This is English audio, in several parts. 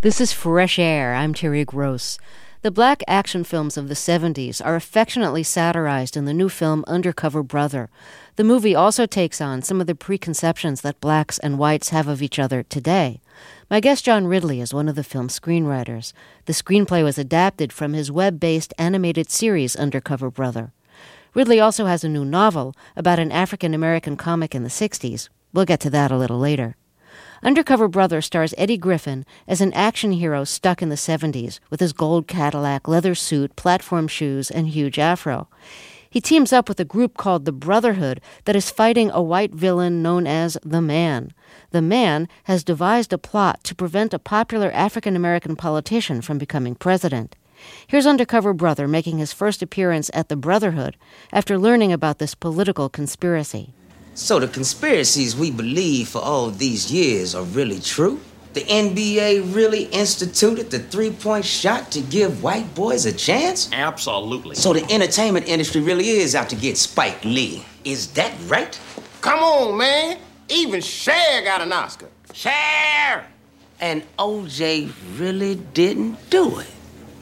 This is Fresh Air. I'm Terry Gross. The black action films of the 70s are affectionately satirized in the new film Undercover Brother. The movie also takes on some of the preconceptions that blacks and whites have of each other today. My guest John Ridley is one of the film's screenwriters. The screenplay was adapted from his web-based animated series Undercover Brother. Ridley also has a new novel about an African-American comic in the 60s. We'll get to that a little later. Undercover Brother stars Eddie Griffin as an action hero stuck in the 70s with his gold Cadillac, leather suit, platform shoes, and huge afro. He teams up with a group called the Brotherhood that is fighting a white villain known as The Man. The Man has devised a plot to prevent a popular African-American politician from becoming president. Here's Undercover Brother making his first appearance at the Brotherhood after learning about this political conspiracy. So the conspiracies we believe for all these years are really true? The NBA really instituted the three-point shot to give white boys a chance? Absolutely. So the entertainment industry really is out to get Spike Lee. Is that right? Come on, man. Even Cher got an Oscar. Cher! And OJ really didn't do it.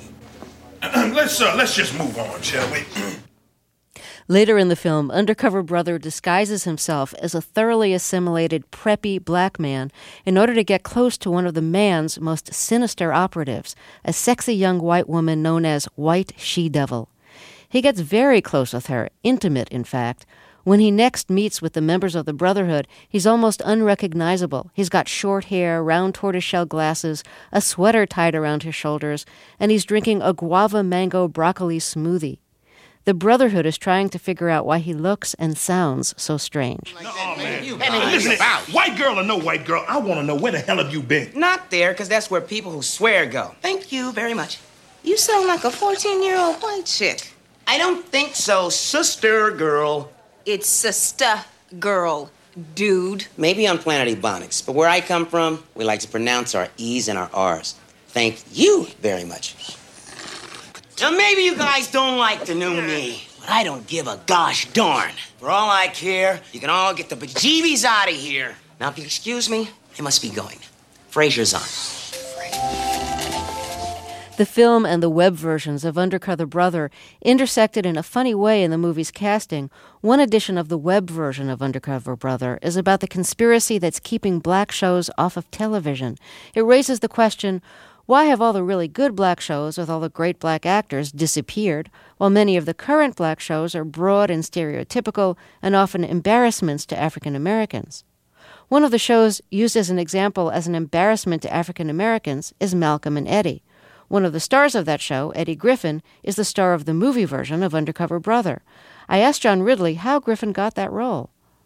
Let's just move on, shall we? Later in the film, Undercover Brother disguises himself as a thoroughly assimilated, preppy black man in order to get close to one of the Man's most sinister operatives, a sexy young white woman known as White She-Devil. He gets very close with her, intimate in fact. When he next meets with the members of the Brotherhood, he's almost unrecognizable. He's got short hair, round tortoiseshell glasses, a sweater tied around his shoulders, and he's drinking a guava mango broccoli smoothie. The Brotherhood is trying to figure out why he looks and sounds so strange. Oh, man. Listen, white girl or no white girl, I want to know where the hell have you been? Not there, because that's where people who swear go. Thank you very much. You sound like a 14-year-old white chick. I don't think so, sister girl. It's sister girl, dude. Maybe on Planet Ebonics, but where I come from, we like to pronounce our E's and our R's. Thank you very much. Now, maybe you guys don't like the new me, but I don't give a gosh darn. For all I care, you can all get the bejeebies out of here. Now, if you excuse me, I must be going. Frasier's on. The film and the web versions of Undercover Brother intersected in a funny way in the movie's casting. One edition of the web version of Undercover Brother is about the conspiracy that's keeping black shows off of television. It raises the question, why have all the really good black shows with all the great black actors disappeared, while many of the current black shows are broad and stereotypical and often embarrassments to African Americans? One of the shows used as an example as an embarrassment to African Americans is Malcolm and Eddie. One of the stars of that show, Eddie Griffin, is the star of the movie version of Undercover Brother. I asked John Ridley how Griffin got that role.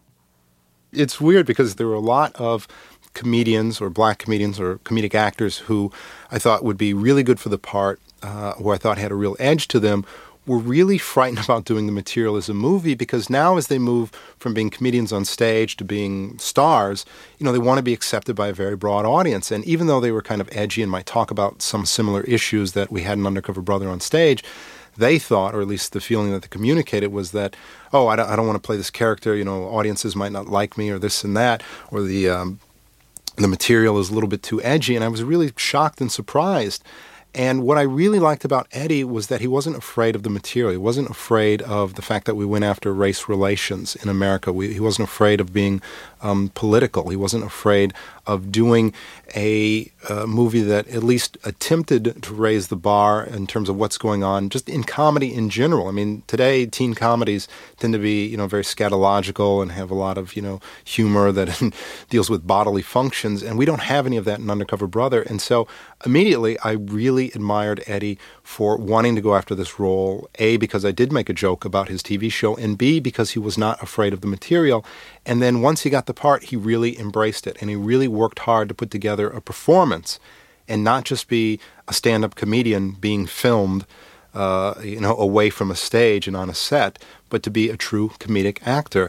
It's weird because there were a lot of comedians or black comedians or comedic actors who I thought would be really good for the part, who I thought had a real edge to them, were really frightened about doing the material as a movie because now as they move from being comedians on stage to being stars, they want to be accepted by a very broad audience. And even though they were kind of edgy and might talk about some similar issues that we had in Undercover Brother on stage, they thought, or at least the feeling that they communicated was that, I don't want to play this character, audiences might not like me or this and that, or the material is a little bit too edgy, and I was really shocked and surprised. And what I really liked about Eddie was that he wasn't afraid of the material. He wasn't afraid of the fact that we went after race relations in America. He wasn't afraid of being political. He wasn't afraid of doing a movie that at least attempted to raise the bar in terms of what's going on, just in comedy in general. I mean, today teen comedies tend to be, very scatological and have a lot of, humor that deals with bodily functions, and we don't have any of that in Undercover Brother. And so immediately I really admired Eddie for wanting to go after this role, A, because I did make a joke about his TV show, and B, because he was not afraid of the material. And then once he got the part, he really embraced it, and he really worked hard to put together a performance and not just be a stand-up comedian being filmed, away from a stage and on a set, but to be a true comedic actor.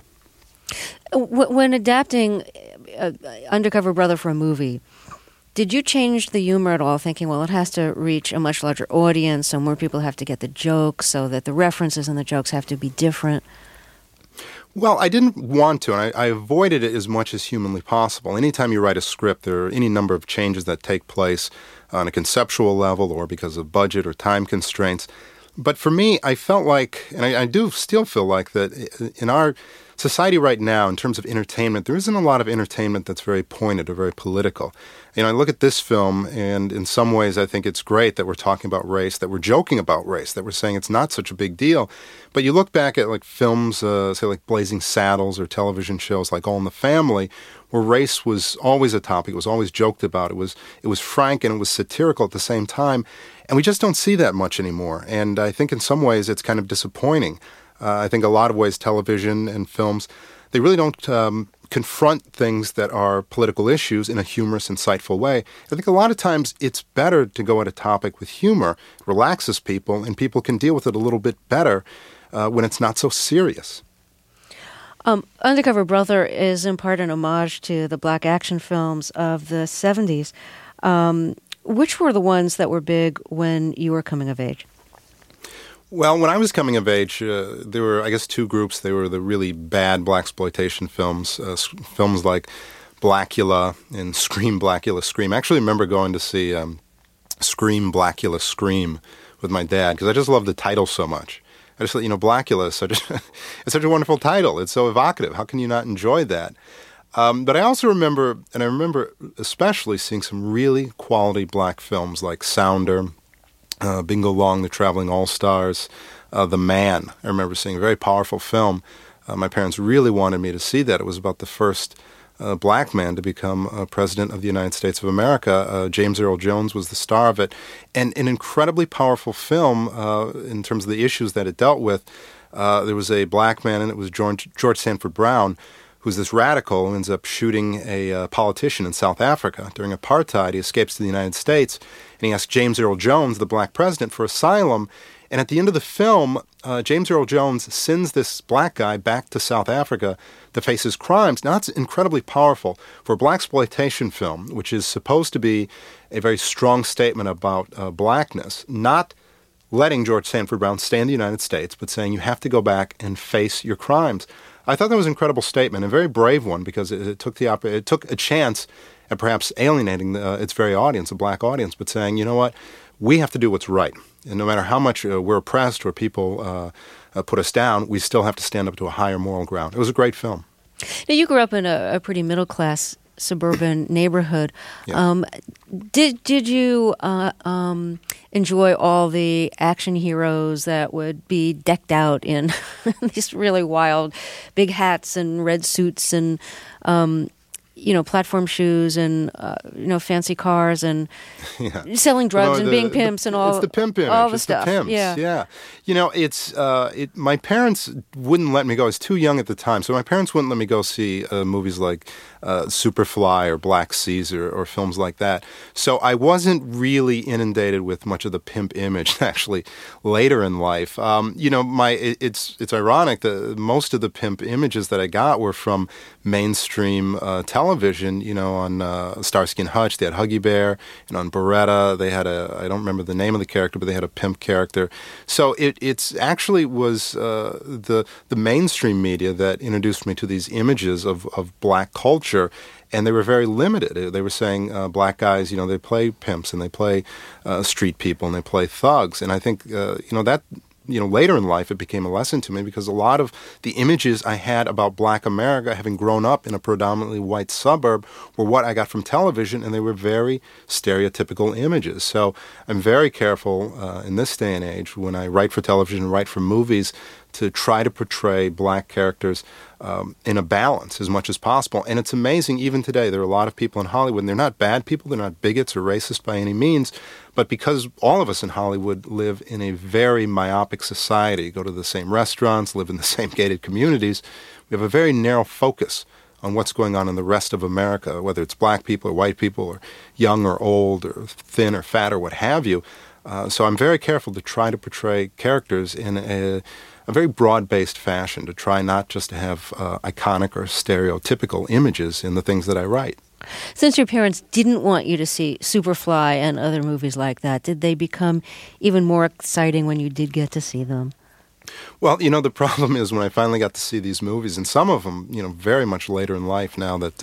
When adapting Undercover Brother for a movie, did you change the humor at all, thinking, well, it has to reach a much larger audience, so more people have to get the jokes, so that the references and the jokes have to be different? Well, I didn't want to, and I avoided it as much as humanly possible. Anytime you write a script, there are any number of changes that take place on a conceptual level or because of budget or time constraints. But for me, I felt like, and I do still feel like that in our society right now, in terms of entertainment, there isn't a lot of entertainment that's very pointed or very political. I look at this film, and in some ways I think it's great that we're talking about race, that we're joking about race, that we're saying it's not such a big deal. But you look back at like films, say like Blazing Saddles or television shows like All in the Family, where race was always a topic, it was always joked about, it was frank and it was satirical at the same time. And we just don't see that much anymore. And I think in some ways it's kind of disappointing. I think a lot of ways television and films, they really don't confront things that are political issues in a humorous, insightful way. I think a lot of times it's better to go at a topic with humor, it relaxes people, and people can deal with it a little bit better when it's not so serious. Undercover Brother is in part an homage to the black action films of the 70s. Which were the ones that were big when you were coming of age? Well, when I was coming of age, there were, I guess, two groups. They were the really bad blaxploitation films, films like Blackula and Scream, Blackula, Scream. I actually remember going to see Scream, Blackula, Scream with my dad because I just loved the title so much. I just thought, Blackula is it's such a wonderful title. It's so evocative. How can you not enjoy that? But I also remember, and I remember especially seeing some really quality black films like Sounder, Bingo Long, The Traveling All-Stars, The Man. I remember seeing a very powerful film. My parents really wanted me to see that. It was about the first black man to become president of the United States of America. James Earl Jones was the star of it. And an incredibly powerful film in terms of the issues that it dealt with. There was a black man, and it was George Sanford Brown, who's this radical who ends up shooting a politician in South Africa during apartheid. He escapes to the United States, and he asks James Earl Jones, the black president, for asylum. And at the end of the film, James Earl Jones sends this black guy back to South Africa to face his crimes. Now, that's incredibly powerful for a blaxploitation film, which is supposed to be a very strong statement about blackness, not letting George Sanford Brown stay in the United States, but saying you have to go back and face your crimes. I thought that was an incredible statement, a very brave one, because it took a chance at perhaps alienating its very audience, a black audience, but saying, you know what, we have to do what's right. And no matter how much we're oppressed or people put us down, we still have to stand up to a higher moral ground. It was a great film. Now, you grew up in a pretty middle-class suburban neighborhood. Yeah. Did you enjoy all the action heroes that would be decked out in these really wild big hats and red suits and platform shoes and fancy cars and selling drugs and being pimps and all? It's the pimp image. All the it's stuff. The pimps. Yeah. My parents wouldn't let me go. I was too young at the time, so my parents wouldn't let me go see movies like Superfly or Black Caesar or films like that. So I wasn't really inundated with much of the pimp image. Actually, later in life, it's ironic that most of the pimp images that I got were from mainstream television. On Starsky and Hutch, they had Huggy Bear, and on Baretta, they had I don't remember the name of the character, but they had a pimp character. So it's actually was the mainstream media that introduced me to these images of black culture, and they were very limited. They were saying black guys, they play pimps and they play street people and they play thugs, and I think that. Later in life, it became a lesson to me because a lot of the images I had about black America, having grown up in a predominantly white suburb, were what I got from television, and they were very stereotypical images. So I'm very careful in this day and age when I write for television and write for movies to try to portray black characters in a balance as much as possible. And it's amazing, even today, there are a lot of people in Hollywood, and they're not bad people, they're not bigots or racist by any means, but because all of us in Hollywood live in a very myopic society, go to the same restaurants, live in the same gated communities, we have a very narrow focus on what's going on in the rest of America, whether it's black people or white people or young or old or thin or fat or what have you. So I'm very careful to try to portray characters in a very broad-based fashion, to try not just to have iconic or stereotypical images in the things that I write. Since your parents didn't want you to see Superfly and other movies like that, did they become even more exciting when you did get to see them? Well, the problem is when I finally got to see these movies, and some of them, very much later in life now that,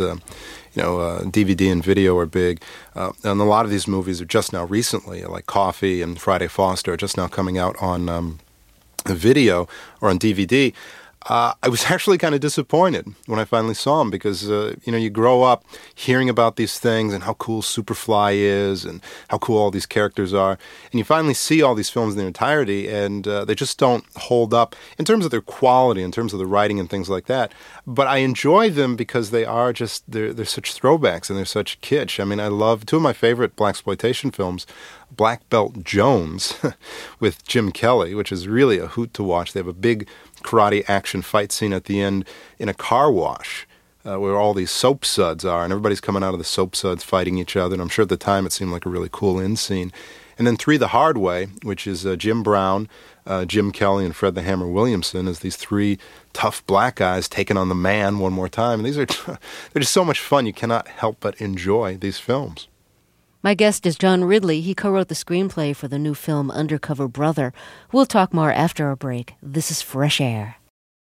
DVD and video are big, and a lot of these movies are just now recently, like Coffee and Friday Foster are just now coming out on video or on DVD. I was actually kind of disappointed when I finally saw them because, you grow up hearing about these things and how cool Superfly is and how cool all these characters are. And you finally see all these films in their entirety and they just don't hold up in terms of their quality, in terms of the writing and things like that. But I enjoy them because they are just, they're such throwbacks and they're such kitsch. I mean, I love two of my favorite blaxploitation films, Black Belt Jones with Jim Kelly, which is really a hoot to watch. They have a big karate action fight scene at the end in a car wash where all these soap suds are, and everybody's coming out of the soap suds fighting each other, and I'm sure at the time it seemed like a really cool end scene. And then Three the Hard Way, which is Jim Brown, Jim Kelly, and Fred the Hammer Williamson as these three tough black guys taking on the man one more time. And these are they're just so much fun. You cannot help but enjoy these films. My guest is John Ridley. He co-wrote the screenplay for the new film Undercover Brother. We'll talk more after a break. This is Fresh Air.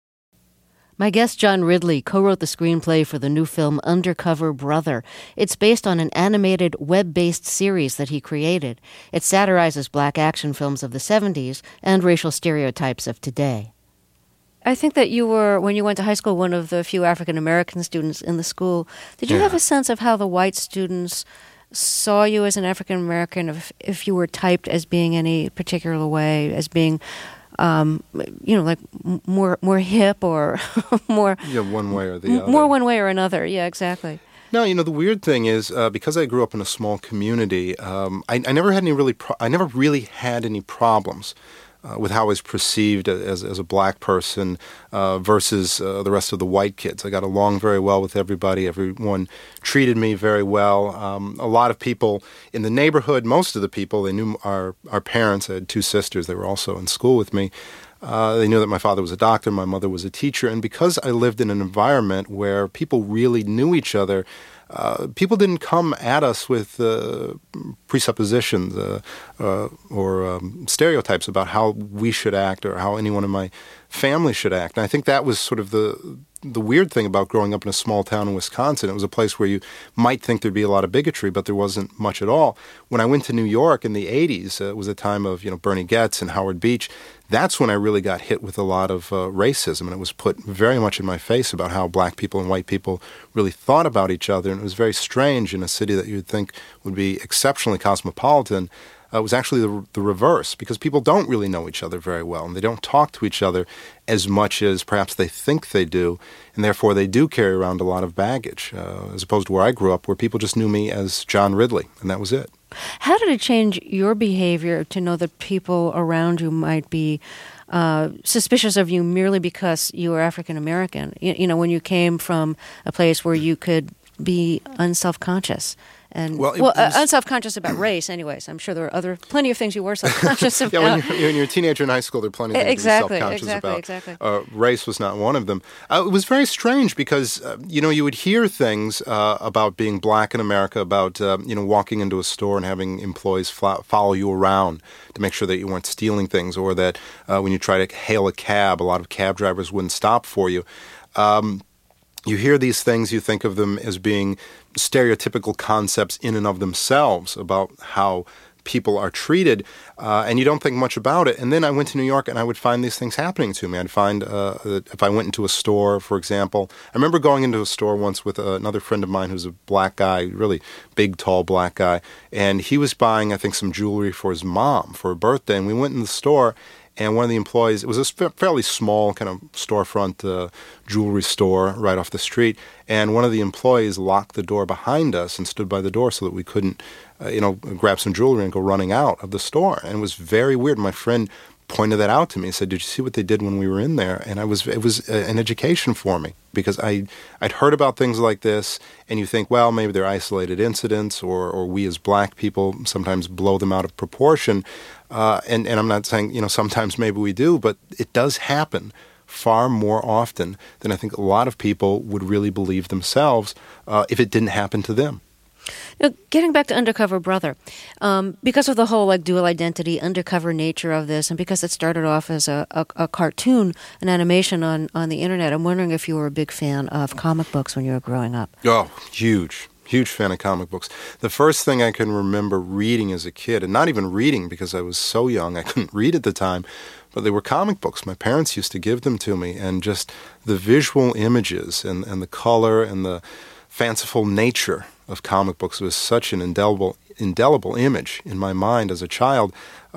My guest, John Ridley, co-wrote the screenplay for the new film Undercover Brother. It's based on an animated, web-based series that he created. It satirizes black action films of the 70s and racial stereotypes of today. I think that you were, when you went to high school, one of the few African-American students in the school. Did you have a sense of how the white students saw you as an African-American, if you were typed as being any particular way, as being, like more hip or more... Yeah, one way or the other. More one way or another, yeah, exactly. No, the weird thing is, because I grew up in a small community, I never really had any problems with how I was perceived as a black person versus the rest of the white kids. I got along very well with everybody. Everyone treated me very well. A lot of people in the neighborhood, most of the people, they knew our parents. I had two sisters. They were also in school with me. They knew that my father was a doctor, my mother was a teacher. And because I lived in an environment where people really knew each other, people didn't come at us with presuppositions or stereotypes about how we should act or how anyone in my family should act. And I think that was sort of the weird thing about growing up in a small town in Wisconsin. It was a place where you might think there'd be a lot of bigotry, but there wasn't much at all. When I went to New York in the 80s, it was a time of Bernie Goetz and Howard Beach. That's when I really got hit with a lot of racism, and it was put very much in my face about how black people and white people really thought about each other. And it was very strange in a city that you'd think would be exceptionally cosmopolitan. It was actually the reverse, because people don't really know each other very well, and they don't talk to each other as much as perhaps they think they do, and therefore they do carry around a lot of baggage, as opposed to where I grew up, where people just knew me as John Ridley, and that was it. How did it change your behavior to know that people around you might be suspicious of you merely because you were African American? When you came from a place where you could be unselfconscious. And unselfconscious about race, anyways. I'm sure there were plenty of things you were self-conscious about. Yeah, when you're a teenager in high school, there are plenty of things to be self-conscious about. Exactly. Race was not one of them. It was very strange because, you would hear things about being black in America, about, walking into a store and having employees follow you around to make sure that you weren't stealing things, or that when you try to hail a cab, a lot of cab drivers wouldn't stop for you. You hear these things, you think of them as being stereotypical concepts in and of themselves about how people are treated, and you don't think much about it. And then I went to New York, and I would find these things happening to me. I'd find that if I went into a store, for example, I remember going into a store once with another friend of mine who's a black guy, really big, tall black guy, and he was buying, I think, some jewelry for his mom for her birthday, and we went in the store, and one of the employees, it was a fairly small kind of storefront jewelry store right off the street, and one of the employees locked the door behind us and stood by the door so that we couldn't, grab some jewelry and go running out of the store. And it was very weird. My friend pointed that out to me and said, "Did you see what they did when we were in there?" And it was an education for me, because I'd heard about things like this, and you think, well, maybe they're isolated incidents, or we as black people sometimes blow them out of proportion. And I'm not saying, sometimes maybe we do, but it does happen far more often than I think a lot of people would really believe themselves if it didn't happen to them. Getting back to Undercover Brother, because of the whole dual identity, undercover nature of this, and because it started off as a cartoon, an animation on the internet, I'm wondering if you were a big fan of comic books when you were growing up. Oh, huge fan of comic books. The first thing I can remember reading as a kid, and not even reading because I was so young, I couldn't read at the time, but they were comic books. My parents used to give them to me, and just the visual images and the color and the fanciful nature of comic books was such an indelible image in my mind as a child.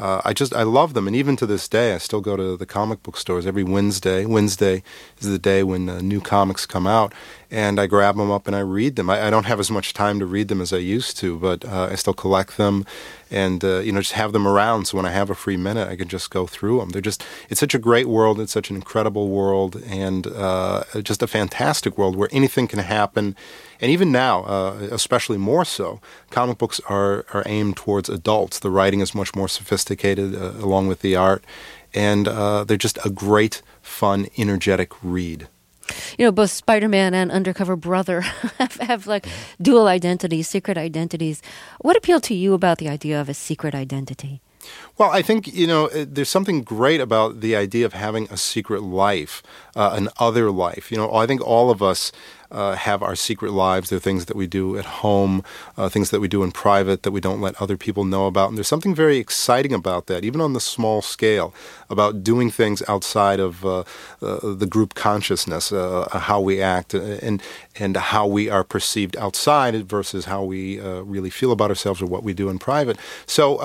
I love them, and even to this day, I still go to the comic book stores every Wednesday. Wednesday is the day when new comics come out, and I grab them up and I read them. I don't have as much time to read them as I used to, but I still collect them, and just have them around. So when I have a free minute, I can just go through them. It's such a great world. It's such an incredible world, and just a fantastic world where anything can happen. And even now, especially more so, comic books are aimed towards adults. The writing is much more sophisticated, along with the art, and they're just a great, fun, energetic read. Both Spider-Man and Undercover Brother have dual identities, secret identities. What appealed to you about the idea of a secret identity? Well, I think, there's something great about the idea of having a secret life, an other life. I think all of us have our secret lives. There are things that we do at home, things that we do in private that we don't let other people know about. And there's something very exciting about that, even on the small scale, about doing things outside of the group consciousness, how we act and how we are perceived outside versus how we really feel about ourselves or what we do in private. So,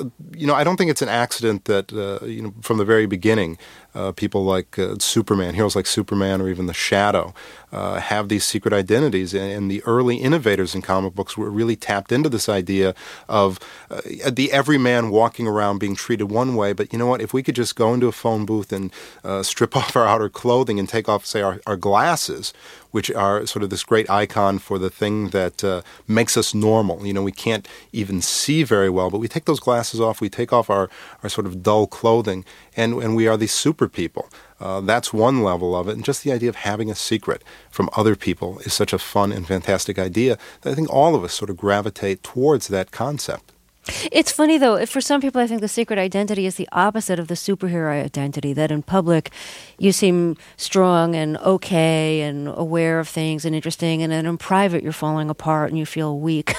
I don't think it's an accident that, from the very beginning, people like Superman, heroes like Superman or even the Shadow, have these secret identities. And the early innovators in comic books were really tapped into this idea of the everyman walking around being treated one way. But you know what? If we could just go into a phone booth and strip off our outer clothing and take off, say, our glasses, which are sort of this great icon for the thing that makes us normal. We can't even see very well, but we take those glasses off, we take off our sort of dull clothing, and we are these super people. That's one level of it. And just the idea of having a secret from other people is such a fun and fantastic idea that I think all of us sort of gravitate towards that concept. It's funny, though, for some people, I think the secret identity is the opposite of the superhero identity, that in public you seem strong and okay and aware of things and interesting, and then in private you're falling apart and you feel weak.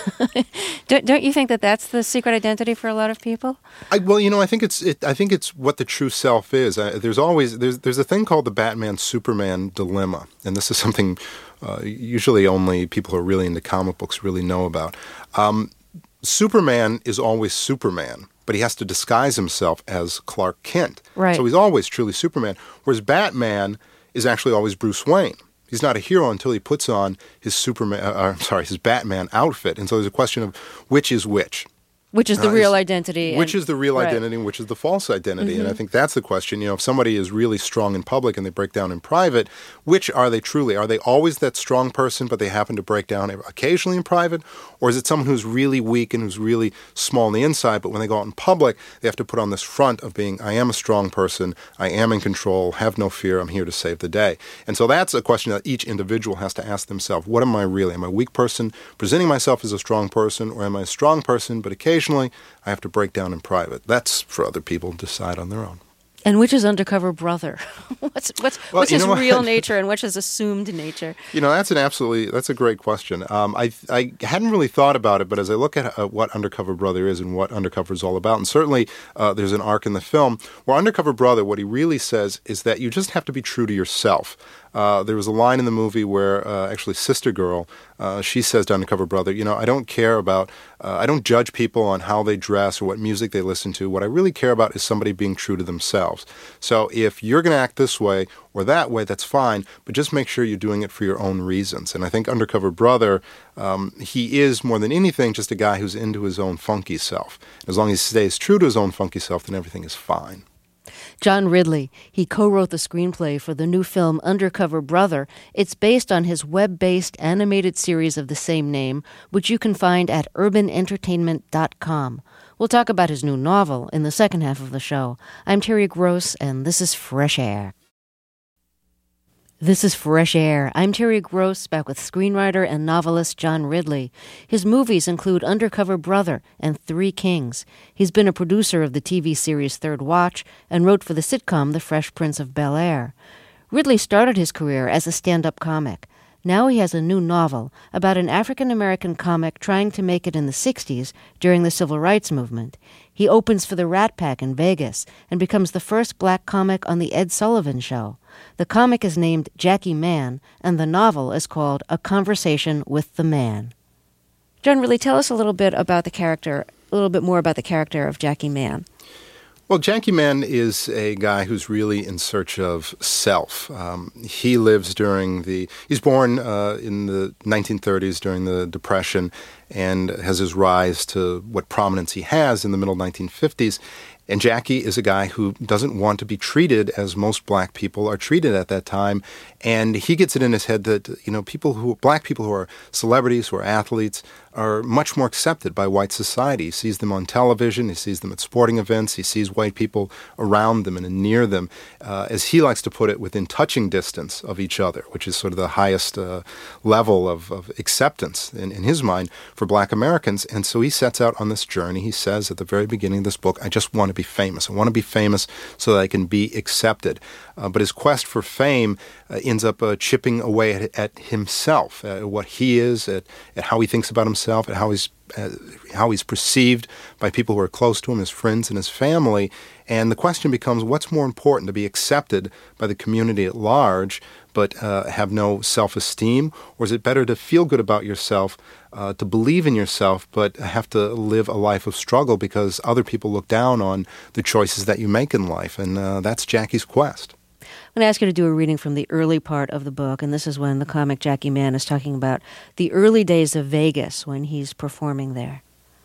Don't you think that that's the secret identity for a lot of people? I think it's what the true self is. There's a thing called the Batman-Superman dilemma, and this is something usually only people who are really into comic books really know about. Superman is always Superman, but he has to disguise himself as Clark Kent. Right. So he's always truly Superman, whereas Batman is actually always Bruce Wayne. He's not a hero until he puts on his his Batman outfit. And so there's a question of which is which. Which is the real identity. Which is the real identity and which is the false identity. Mm-hmm. And I think that's the question. If somebody is really strong in public and they break down in private, which are they truly? Are they always that strong person, but they happen to break down occasionally in private? Or is it someone who's really weak and who's really small on the inside, but when they go out in public, they have to put on this front of being, I am a strong person, I am in control, have no fear, I'm here to save the day. And so that's a question that each individual has to ask themselves. What am I really? Am I a weak person presenting myself as a strong person, or am I a strong person, but occasionally I have to break down in private? That's for other people to decide on their own. And which is Undercover Brother? What's his real nature and which is assumed nature? That's a great question. I hadn't really thought about it, but as I look at what Undercover Brother is and what Undercover is all about, and certainly there's an arc in the film where Undercover Brother, what he really says is that you just have to be true to yourself. There was a line in the movie where actually Sister Girl, she says to Undercover Brother, I don't care about, I don't judge people on how they dress or what music they listen to. What I really care about is somebody being true to themselves. So if you're going to act this way or that way, that's fine, but just make sure you're doing it for your own reasons. And I think Undercover Brother, he is more than anything just a guy who's into his own funky self. As long as he stays true to his own funky self, then everything is fine. John Ridley, he co-wrote the screenplay for the new film Undercover Brother. It's based on his web-based animated series of the same name, which you can find at urbanentertainment.com. We'll talk about his new novel in the second half of the show. I'm Terry Gross, and this is Fresh Air. This is Fresh Air. I'm Terry Gross, back with screenwriter and novelist John Ridley. His movies include Undercover Brother and Three Kings. He's been a producer of the TV series Third Watch and wrote for the sitcom The Fresh Prince of Bel-Air. Ridley started his career as a stand-up comic. Now he has a new novel about an African-American comic trying to make it in the 60s during the Civil Rights Movement. He opens for the Rat Pack in Vegas and becomes the first black comic on The Ed Sullivan Show. The comic is named Jackie Man, and the novel is called A Conversation with the Man. John, really tell us a little bit more about the character of Jackie Man. Well, Jackie Man is a guy who's really in search of self. He lives he's born in the 1930s during the Depression and has his rise to what prominence he has in the middle 1950s. And Jackie is a guy who doesn't want to be treated as most black people are treated at that time. And he gets it in his head that, black people who are celebrities, who are athletes, are much more accepted by white society. He sees them on television, he sees them at sporting events, he sees white people around them and near them, as he likes to put it, within touching distance of each other, which is sort of the highest level of acceptance in his mind for black Americans. And so he sets out on this journey. He says at the very beginning of this book, I just want to be famous. I want to be famous so that I can be accepted. But his quest for fame ends up chipping away at himself, at what he is, at how he thinks about himself, at how he's perceived by people who are close to him, his friends and his family. And the question becomes, what's more important, to be accepted by the community at large but have no self-esteem? Or is it better to feel good about yourself, to believe in yourself, but have to live a life of struggle because other people look down on the choices that you make in life? And that's Jackie's quest. I'm going to ask you to do a reading from the early part of the book, and this is when the comic Jackie Man is talking about the early days of Vegas when he's performing there.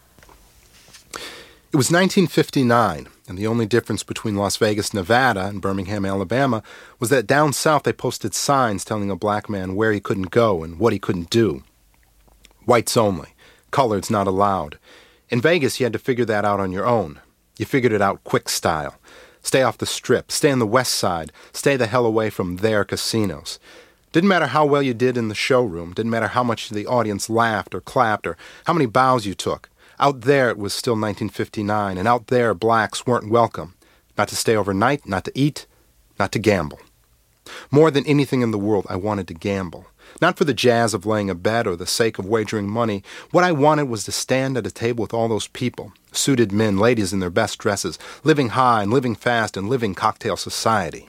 It was 1959, and the only difference between Las Vegas, Nevada, and Birmingham, Alabama, was that down south they posted signs telling a black man where he couldn't go and what he couldn't do. Whites only. Coloreds not allowed. In Vegas, you had to figure that out on your own. You figured it out quick style. Stay off the Strip, stay on the West Side, stay the hell away from their casinos. Didn't matter how well you did in the showroom, didn't matter how much the audience laughed or clapped or how many bows you took. Out there it was still 1959, and out there blacks weren't welcome. Not to stay overnight, not to eat, not to gamble. More than anything in the world, I wanted to gamble. Not for the jazz of laying a bet or the sake of wagering money. What I wanted was to stand at a table with all those people, suited men, ladies in their best dresses, living high and living fast and living cocktail society.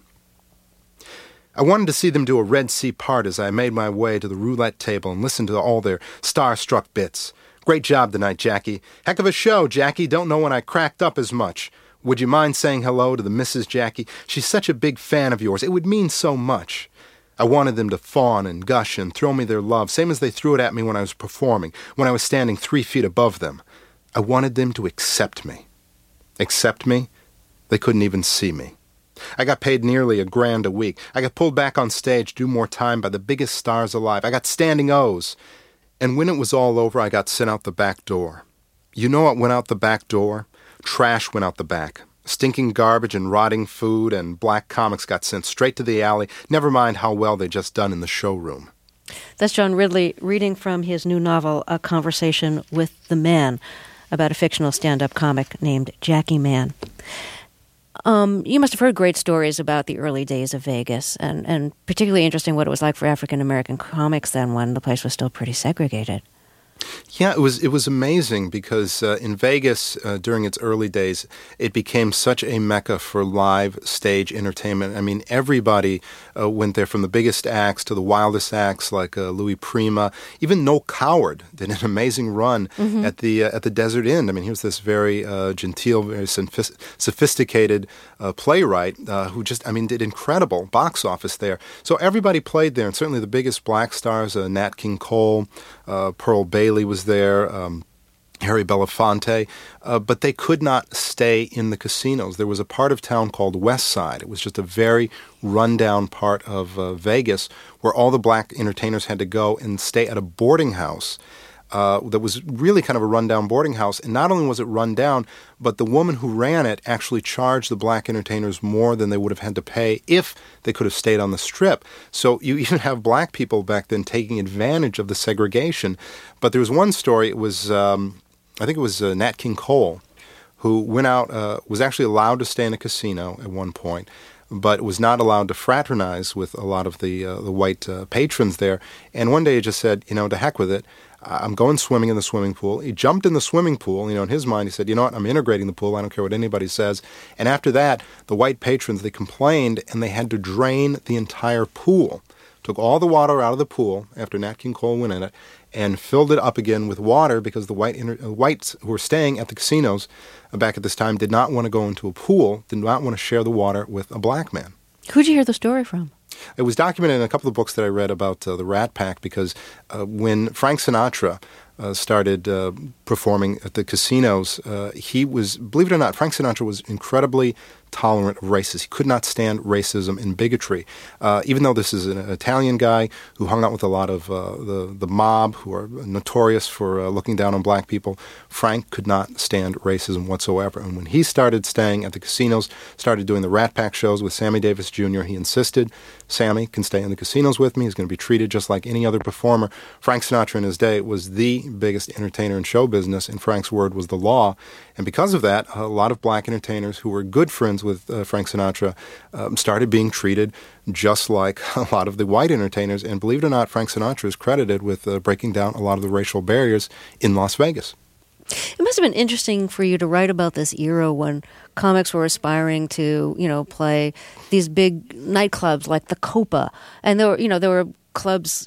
I wanted to see them do a Red Sea part as I made my way to the roulette table and listened to all their star-struck bits. Great job tonight, Jackie. Heck of a show, Jackie. Don't know when I cracked up as much. Would you mind saying hello to the Mrs. Jackie? She's such a big fan of yours. It would mean so much. I wanted them to fawn and gush and throw me their love, same as they threw it at me when I was performing, when I was standing 3 feet above them. I wanted them to accept me. Accept me? They couldn't even see me. I got paid nearly $1,000 a week. I got pulled back on stage to do more time by the biggest stars alive. I got standing O's. And when it was all over, I got sent out the back door. You know what went out the back door? Trash went out the back. Stinking garbage and rotting food and black comics got sent straight to the alley, never mind how well they just done in the showroom. That's John Ridley reading from his new novel, A Conversation with the Man, about a fictional stand-up comic named Jackie Man. You must have heard great stories about the early days of Vegas, and particularly interesting what it was like for African-American comics then when the place was still pretty segregated. Yeah, it was amazing because in Vegas, during its early days, it became such a mecca for live stage entertainment. I mean, everybody went there, from the biggest acts to the wildest acts like Louis Prima. Even Noel Coward did an amazing run at the Desert Inn. I mean, he was this very genteel, very sophisticated playwright who just, did incredible box office there. So everybody played there, and certainly the biggest black stars, Nat King Cole, Pearl Bailey was there, Harry Belafonte, but they could not stay in the casinos. There was a part of town called West Side. It was just a very rundown part of Vegas where all the black entertainers had to go and stay at a boarding house that was really kind of a rundown boarding house. And not only was it run down, but the woman who ran it actually charged the black entertainers more than they would have had to pay if they could have stayed on the Strip. So you even have black people back then taking advantage of the segregation. But there was one story, it was, I think it was Nat King Cole, who went out, was actually allowed to stay in a casino at one point, but was not allowed to fraternize with a lot of the white patrons there. And one day he just said, to heck with it. I'm going swimming in the swimming pool. He jumped in the swimming pool. In his mind, he said, you know what, I'm integrating the pool. I don't care what anybody says. And after that, the white patrons, they complained, and they had to drain the entire pool. Took all the water out of the pool after Nat King Cole went in it and filled it up again with water because the whites who were staying at the casinos back at this time did not want to go into a pool, did not want to share the water with a black man. Who'd you hear the story from? It was documented in a couple of books that I read about the Rat Pack because when Frank Sinatra started performing at the casinos, he was, believe it or not, Frank Sinatra was incredibly tolerant of racists. He could not stand racism and bigotry. Even though this is an Italian guy who hung out with a lot of the mob who are notorious for looking down on black people, Frank could not stand racism whatsoever. And when he started staying at the casinos, started doing the Rat Pack shows with Sammy Davis Jr., he insisted, Sammy can stay in the casinos with me. He's going to be treated just like any other performer. Frank Sinatra in his day was the biggest entertainer in show business, and Frank's word was the law. And because of that, a lot of black entertainers who were good friends with Frank Sinatra started being treated just like a lot of the white entertainers. And believe it or not, Frank Sinatra is credited with breaking down a lot of the racial barriers in Las Vegas. It must have been interesting for you to write about this era when comics were aspiring to, play these big nightclubs like the Copa. And there were clubs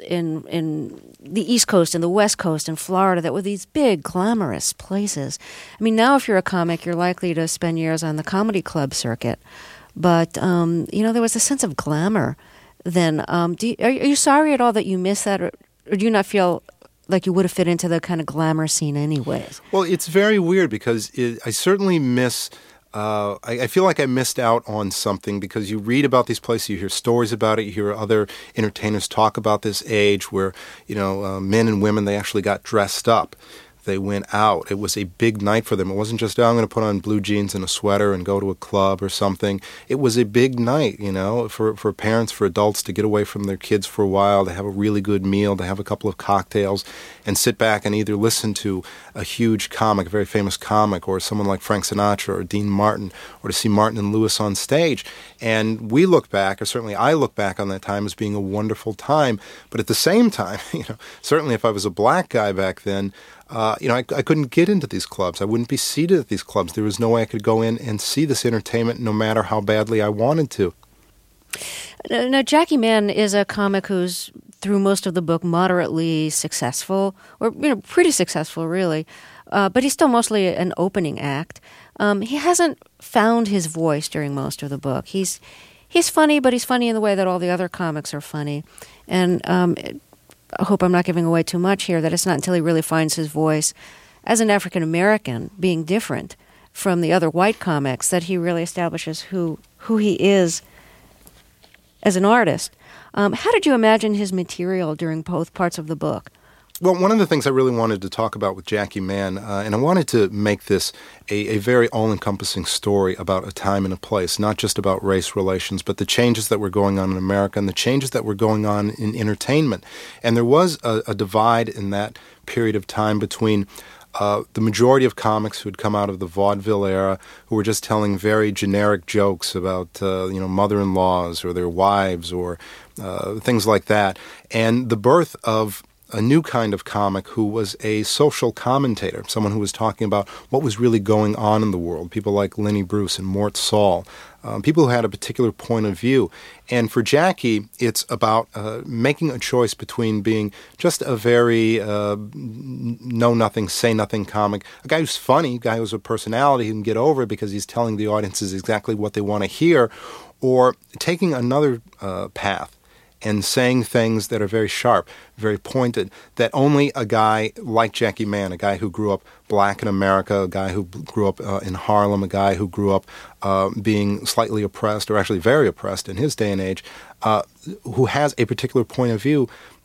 in the East Coast and the West Coast and Florida that were these big, glamorous places. I mean, now if you're a comic, you're likely to spend years on the comedy club circuit. But, there was a sense of glamour then. Are you sorry at all that you missed that, or do you not feel like you would have fit into the kind of glamour scene anyways? Well, it's very weird because I certainly miss... I feel like I missed out on something because you read about these places, you hear stories about it, you hear other entertainers talk about this age where, men and women, they actually got dressed up. They went out. It was a big night for them. It wasn't just, I'm going to put on blue jeans and a sweater and go to a club or something. It was a big night, for parents, for adults to get away from their kids for a while, to have a really good meal, to have a couple of cocktails, and sit back and either listen to a huge comic, a very famous comic, or someone like Frank Sinatra or Dean Martin, or to see Martin and Lewis on stage. And we look back, or certainly I look back on that time as being a wonderful time. But at the same time, certainly if I was a black guy back then, I couldn't get into these clubs. I wouldn't be seated at these clubs. There was no way I could go in and see this entertainment no matter how badly I wanted to. Now, Jackie Mann is a comic who's, through most of the book, moderately successful, or pretty successful, really. But he's still mostly an opening act. He hasn't found his voice during most of the book. He's funny, but he's funny in the way that all the other comics are funny. And I hope I'm not giving away too much here, that it's not until he really finds his voice as an African American, being different from the other white comics, that he really establishes who he is as an artist. How did you imagine his material during both parts of the book? Well, one of the things I really wanted to talk about with Jackie Mann, and I wanted to make this a very all-encompassing story about a time and a place, not just about race relations, but the changes that were going on in America and the changes that were going on in entertainment. And there was a divide in that period of time between the majority of comics who had come out of the vaudeville era, who were just telling very generic jokes about, mother-in-laws or their wives or things like that, and the birth of a new kind of comic who was a social commentator, someone who was talking about what was really going on in the world, people like Lenny Bruce and Mort Saul, people who had a particular point of view. And for Jackie, it's about making a choice between being just a very know-nothing, say-nothing comic, a guy who's funny, a guy who's a personality who can get over it because he's telling the audiences exactly what they want to hear, or taking another path and saying things that are very sharp, very pointed, that only a guy like Jackie Mann, a guy who grew up black in America, a guy who grew up in Harlem, a guy who grew up being slightly oppressed, or actually very oppressed in his day and age, who has a particular point of view,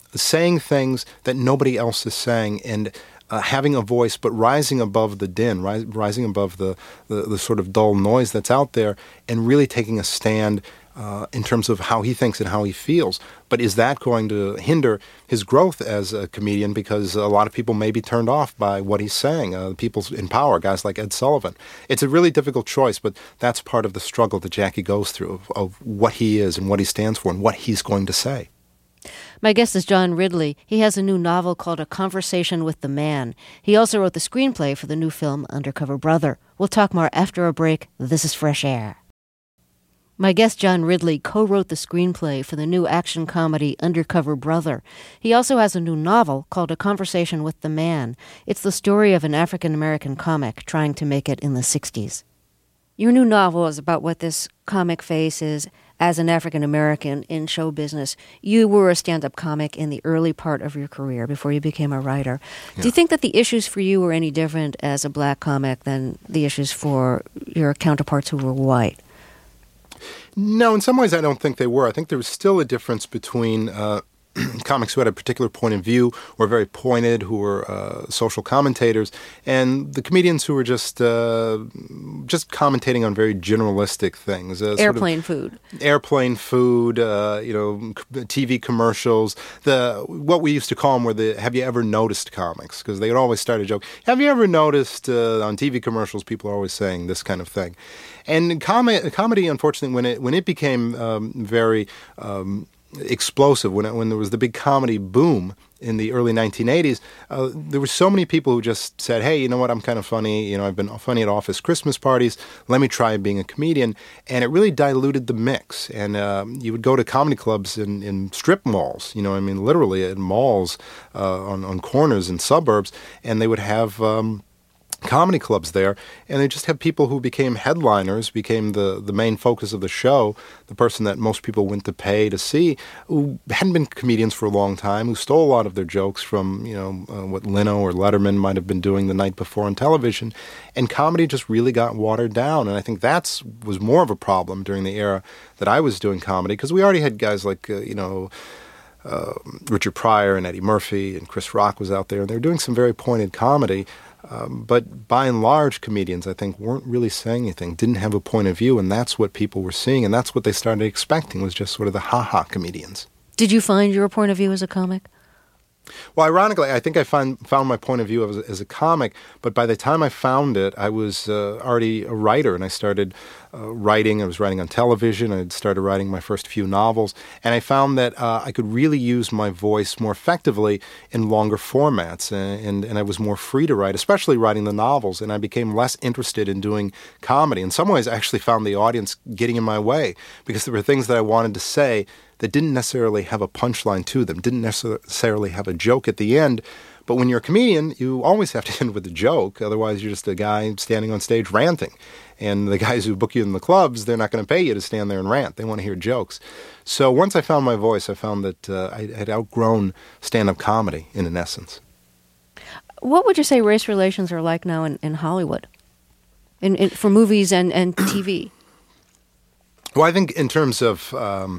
saying things that nobody else is saying, and having a voice, but rising above the din, rising above the sort of dull noise that's out there, and really taking a stand in terms of how he thinks and how he feels. But is that going to hinder his growth as a comedian? Because a lot of people may be turned off by what he's saying. People in power, guys like Ed Sullivan. It's a really difficult choice, but that's part of the struggle that Jackie goes through of what he is and what he stands for and what he's going to say. My guest is John Ridley. He has a new novel called A Conversation with the Man. He also wrote the screenplay for the new film Undercover Brother. We'll talk more after a break. This is Fresh Air. My guest, John Ridley, co-wrote the screenplay for the new action comedy Undercover Brother. He also has a new novel called A Conversation with the Man. It's the story of an African-American comic trying to make it in the 60s. Your new novel is about what this comic faces as an African-American in show business. You were a stand-up comic in the early part of your career before you became a writer. Yeah. Do you think that the issues for you were any different as a black comic than the issues for your counterparts who were white? No, in some ways I don't think they were. I think there was still a difference between comics who had a particular point of view, were very pointed, who were social commentators, and the comedians who were just commentating on very generalistic things. Airplane food, TV commercials. What we used to call them were the "Have you ever noticed" comics, because they would always start a joke. Have you ever noticed on TV commercials people are always saying this kind of thing? And comedy, unfortunately, when it became very explosive, when there was the big comedy boom in the early 1980s, there were so many people who just said, hey, you know what, I'm kind of funny, I've been funny at office Christmas parties, let me try being a comedian, and it really diluted the mix. And you would go to comedy clubs in strip malls, literally at malls on corners in suburbs, and they would have comedy clubs there, and they just have people who became headliners, became the main focus of the show, the person that most people went to pay to see, who hadn't been comedians for a long time, who stole a lot of their jokes from, what Leno or Letterman might have been doing the night before on television, and comedy just really got watered down. And I think that was more of a problem during the era that I was doing comedy, because we already had guys like, Richard Pryor and Eddie Murphy, and Chris Rock was out there, and they were doing some very pointed comedy. But by and large, comedians, I think, weren't really saying anything, didn't have a point of view, and that's what people were seeing, and that's what they started expecting, was just sort of the ha-ha comedians. Did you find your point of view as a comic? Well, ironically, I think I found my point of view as a comic, but by the time I found it, I was already a writer, and I started writing. I was writing on television. I had started writing my first few novels, and I found that I could really use my voice more effectively in longer formats, and I was more free to write, especially writing the novels, and I became less interested in doing comedy. In some ways, I actually found the audience getting in my way, because there were things that I wanted to say that didn't necessarily have a punchline to them, didn't necessarily have a joke at the end. But when you're a comedian, you always have to end with a joke. Otherwise, you're just a guy standing on stage ranting. And the guys who book you in the clubs, they're not going to pay you to stand there and rant. They want to hear jokes. So once I found my voice, I found that I had outgrown stand-up comedy in essence. What would you say race relations are like now in Hollywood, for movies and TV? Well, I think in terms of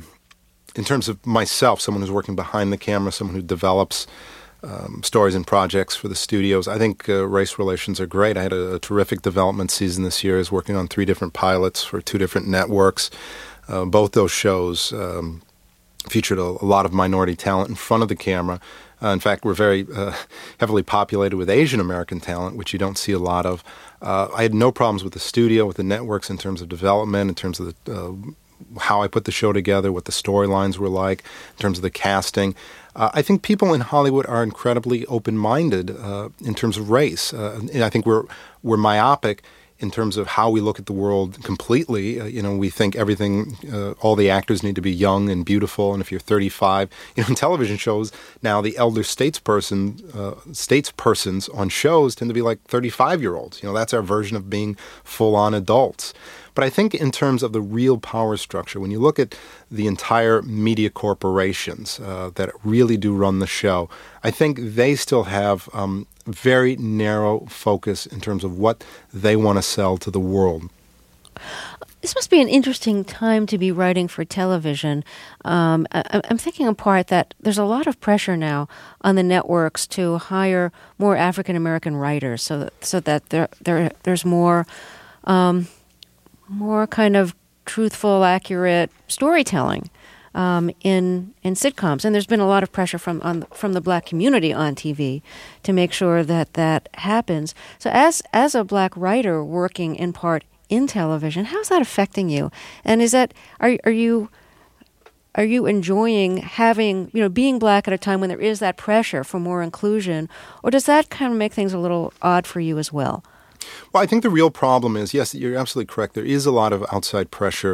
myself, someone who's working behind the camera, someone who develops stories and projects for the studios, I think race relations are great. I had a terrific development season this year. I was working on 3 different pilots for 2 different networks. Both those shows featured a lot of minority talent in front of the camera. In fact, we're very heavily populated with Asian American talent, which you don't see a lot of. I had no problems with the studio, with the networks in terms of development, in terms of how I put the show together, what the storylines were like, in terms of the casting. I think people in Hollywood are incredibly open-minded in terms of race. And I think we're myopic in terms of how we look at the world completely. We think everything, all the actors need to be young and beautiful, and if you're 35, in television shows now, the elder statespersons on shows tend to be like 35-year-olds. That's our version of being full-on adults. But I think in terms of the real power structure, when you look at the entire media corporations that really do run the show, I think they still have very narrow focus in terms of what they want to sell to the world. This must be an interesting time to be writing for television. I'm thinking in part that there's a lot of pressure now on the networks to hire more African American writers, so that there's more kind of truthful, accurate storytelling in sitcoms, and there's been a lot of pressure from the Black community on TV to make sure that happens. So, as a Black writer working in part in television, how's that affecting you? And is that are you enjoying having, being Black at a time when there is that pressure for more inclusion, or does that kind of make things a little odd for you as well? Well, I think the real problem is, yes, you're absolutely correct. There is a lot of outside pressure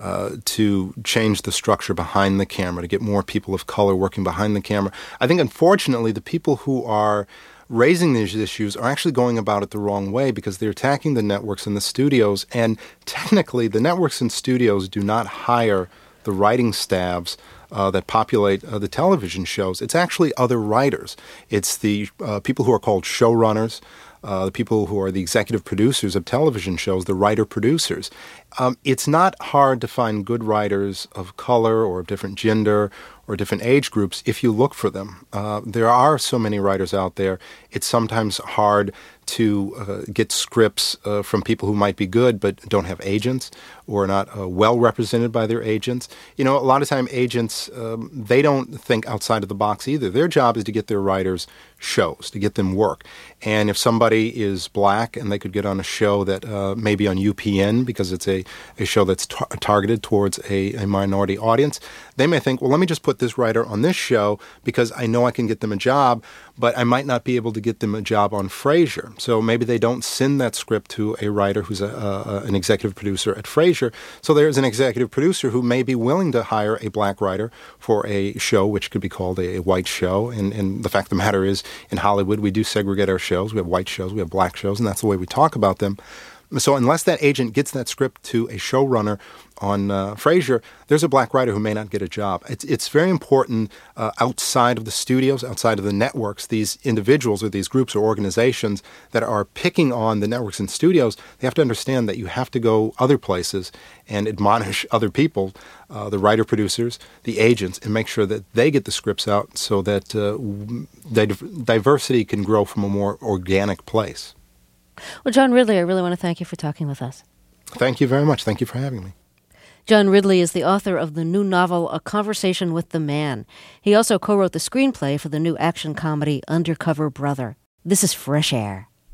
to change the structure behind the camera, to get more people of color working behind the camera. I think, unfortunately, the people who are raising these issues are actually going about it the wrong way, because they're attacking the networks and the studios. And technically, the networks and studios do not hire the writing staffs that populate the television shows. It's actually other writers. It's the people who are called showrunners, the people who are the executive producers of television shows, the writer-producers. It's not hard to find good writers of color or of different gender or different age groups if you look for them. There are so many writers out there. It's sometimes hard to get scripts from people who might be good but don't have agents or are not well represented by their agents. A lot of time agents, they don't think outside of the box either. Their job is to get their writers shows, to get them work. And if somebody is Black and they could get on a show that may be on UPN because it's a show that's targeted towards a minority audience, they may think, well, let me just put this writer on this show because I know I can get them a job, but I might not be able to get them a job on Frasier. So maybe they don't send that script to a writer who's an executive producer at Frasier. So there's an executive producer who may be willing to hire a Black writer for a show which could be called a white show. And the fact of the matter is, in Hollywood, we do segregate our shows. We have white shows, we have Black shows, and that's the way we talk about them. So unless that agent gets that script to a showrunner on Frasier, there's a Black writer who may not get a job. It's very important outside of the studios, outside of the networks, these individuals or these groups or organizations that are picking on the networks and studios, they have to understand that you have to go other places and admonish other people, the writer-producers, the agents, and make sure that they get the scripts out so that diversity can grow from a more organic place. Well, John Ridley, I really want to thank you for talking with us. Thank you very much. Thank you for having me. John Ridley is the author of the new novel, A Conversation with the Man. He also co-wrote the screenplay for the new action comedy, Undercover Brother. This is Fresh Air.